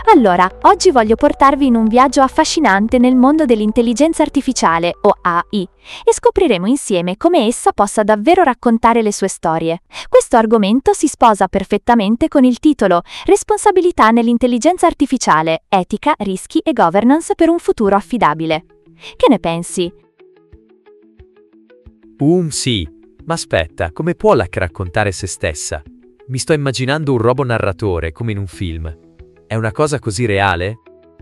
Allora, oggi voglio portarvi in un viaggio affascinante nel mondo dell'intelligenza artificiale, o AI, e scopriremo insieme come essa possa davvero raccontare le sue storie. Questo argomento si sposa perfettamente con il titolo Responsabilità nell'intelligenza artificiale, etica, rischi e governance per un futuro affidabile. Che ne pensi? Sì. Ma aspetta, come può l'hack raccontare se stessa? Mi sto immaginando un robot narratore, come in un film. È una cosa così reale?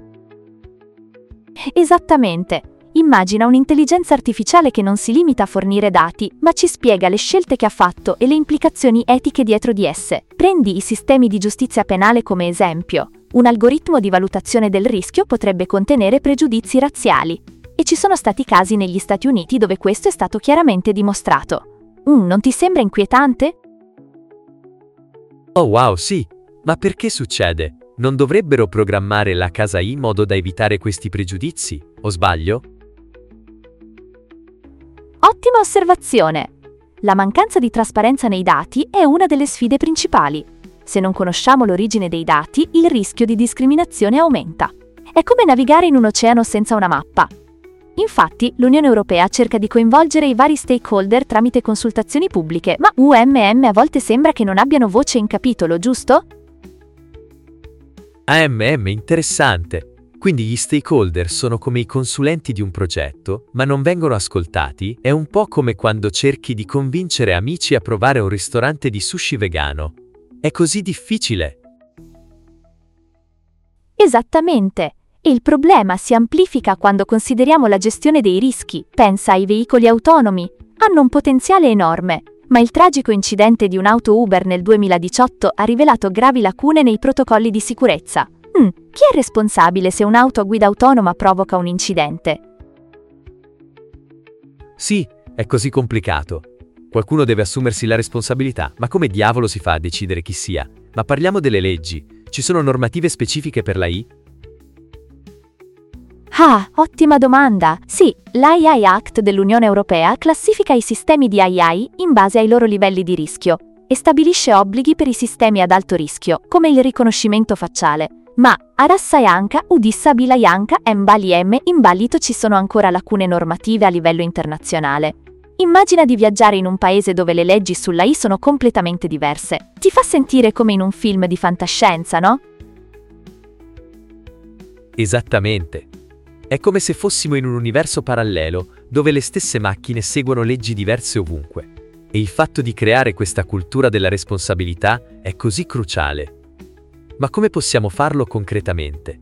Esattamente. Immagina un'intelligenza artificiale che non si limita a fornire dati, ma ci spiega le scelte che ha fatto e le implicazioni etiche dietro di esse. Prendi i sistemi di giustizia penale come esempio. Un algoritmo di valutazione del rischio potrebbe contenere pregiudizi razziali. E ci sono stati casi negli Stati Uniti dove questo è stato chiaramente dimostrato. Non ti sembra inquietante? Oh wow, sì. Ma perché succede? Non dovrebbero programmare la casa in modo da evitare questi pregiudizi, o sbaglio? Ottima osservazione! La mancanza di trasparenza nei dati è una delle sfide principali. Se non conosciamo l'origine dei dati, il rischio di discriminazione aumenta. È come navigare in un oceano senza una mappa. Infatti, l'Unione Europea cerca di coinvolgere i vari stakeholder tramite consultazioni pubbliche, ma a volte sembra che non abbiano voce in capitolo, giusto? Interessante. Quindi gli stakeholder sono come i consulenti di un progetto, ma non vengono ascoltati? È un po' come quando cerchi di convincere amici a provare un ristorante di sushi vegano. È così difficile. Esattamente. E il problema si amplifica quando consideriamo la gestione dei rischi. Pensa ai veicoli autonomi. Hanno un potenziale enorme, ma il tragico incidente di un'auto Uber nel 2018 ha rivelato gravi lacune nei protocolli di sicurezza. Chi è responsabile se un'auto a guida autonoma provoca un incidente? Sì, è così complicato. Qualcuno deve assumersi la responsabilità, ma come diavolo si fa a decidere chi sia? Ma parliamo delle leggi. Ci sono normative specifiche per l'AI? Ah, ottima domanda! Sì, l'AI Act dell'Unione Europea classifica i sistemi di AI in base ai loro livelli di rischio e stabilisce obblighi per i sistemi ad alto rischio, come il riconoscimento facciale. Ma, Arassayanka, Udissabilayanka, Mbaliem, imballito ci sono ancora lacune normative a livello internazionale. Immagina di viaggiare in un paese dove le leggi sull'AI sono completamente diverse. Ti fa sentire come in un film di fantascienza, no? Esattamente. È come se fossimo in un universo parallelo, dove le stesse macchine seguono leggi diverse ovunque. E il fatto di creare questa cultura della responsabilità è così cruciale. Ma come possiamo farlo concretamente?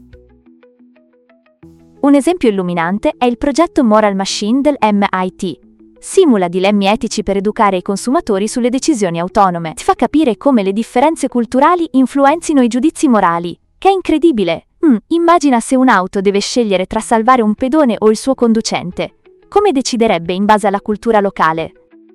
Un esempio illuminante è il progetto Moral Machine del MIT. Simula dilemmi etici per educare i consumatori sulle decisioni autonome. Ti fa capire come le differenze culturali influenzino i giudizi morali. Che è incredibile! Immagina se un'auto deve scegliere tra salvare un pedone o il suo conducente. Come deciderebbe in base alla cultura locale?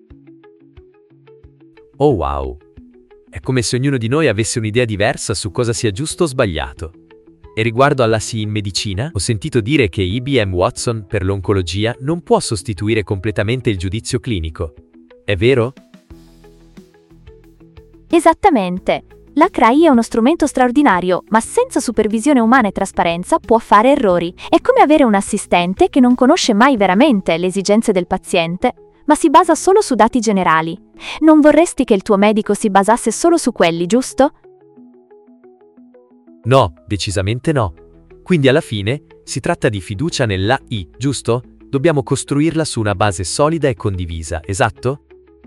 Oh wow! È come se ognuno di noi avesse un'idea diversa su cosa sia giusto o sbagliato. E riguardo all'AI in medicina, ho sentito dire che IBM Watson per l'oncologia non può sostituire completamente il giudizio clinico. È vero? Esattamente. L'AI è uno strumento straordinario, ma senza supervisione umana e trasparenza può fare errori. È come avere un assistente che non conosce mai veramente le esigenze del paziente, ma si basa solo su dati generali. Non vorresti che il tuo medico si basasse solo su quelli, giusto? No, decisamente no. Quindi alla fine si tratta di fiducia nell'AI, giusto? Dobbiamo costruirla su una base solida e condivisa, esatto?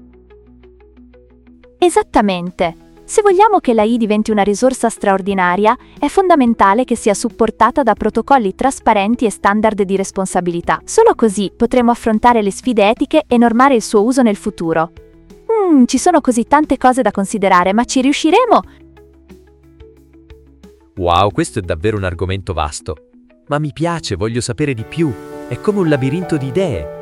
Esattamente. Se vogliamo che l'AI diventi una risorsa straordinaria, è fondamentale che sia supportata da protocolli trasparenti e standard di responsabilità. Solo così potremo affrontare le sfide etiche e normare il suo uso nel futuro. Ci sono così tante cose da considerare, ma ci riusciremo? Wow, questo è davvero un argomento vasto. Ma mi piace, voglio sapere di più. È come un labirinto di idee.